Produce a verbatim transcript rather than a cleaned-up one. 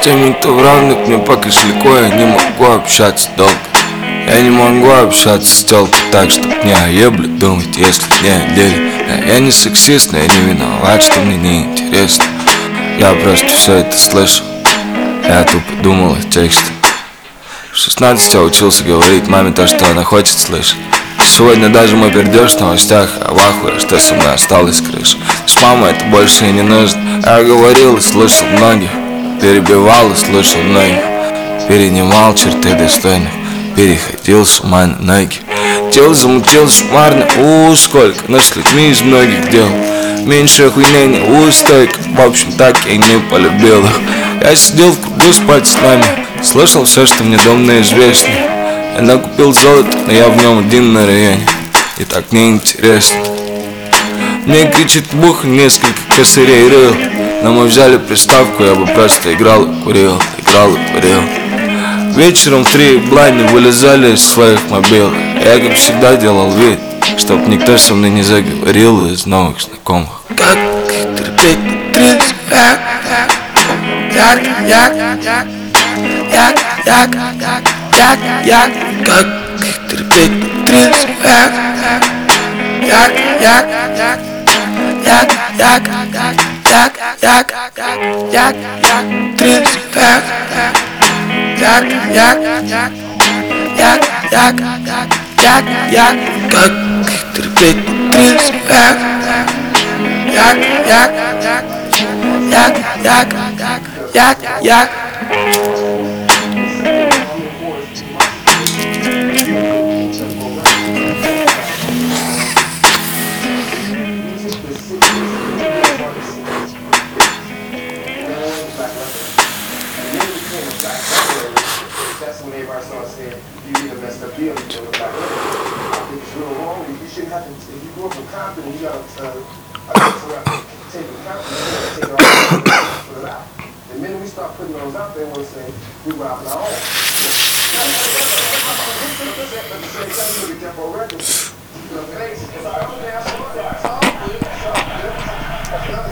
теми, кто в равных, мне по кошельку. Я не могу общаться долго. Я не могу общаться с телкой так, чтоб не о ебле думать, если не о деле. Да, я не сексист, но я не виноват, что мне не интересно. Я просто все это слышал. Я тупо думал о тексте. В шестнадцать я учился говорить маме то, что она хочет слышать. Сегодня даже мой пердеж в новостях, а в ахуе, что со мной осталось крыша. С мамой это больше и не нужно. Я говорил и слышал многих, перебивал и слышал многих, перенимал черты достойных, переходил с ума на ноги. Тело замутилось шмарно, у сколько, но с людьми из многих дел. Меньше охуенения, у стойка. В общем, так я и не полюбил их. Я сидел в кругу спать с нами, слышал все, что мне домно известно. Я накупил золото, но я в нем один на районе, и так неинтересно. Мне кричит бух, несколько косырей рыл. Но мы взяли приставку, я бы просто играл и курил, играл и курил. Вечером в три блайны вылезали из своих мобил. Я, как всегда, делал вид, чтоб никто со мной не заговорил из новых знакомых. Как терпеть тридцать, як, як, як, як, як, як, як, як, как терпеть тридцать, як, як, як, як, як, як, як, як, як, тридцать, як, як, як, як, як, як, як, как терпеть тридцать, як, як, як, як, як, як, як. That's when everybody started saying you need a messed up deal. You know, like, I think it's real wrong. You shouldn't have to. If you grew up in Compton, you got to. Uh, I guess you have to take it Compton. You got to take it all put it out. The minute we start putting those out there, we're saying we robbing our own. Records. You know,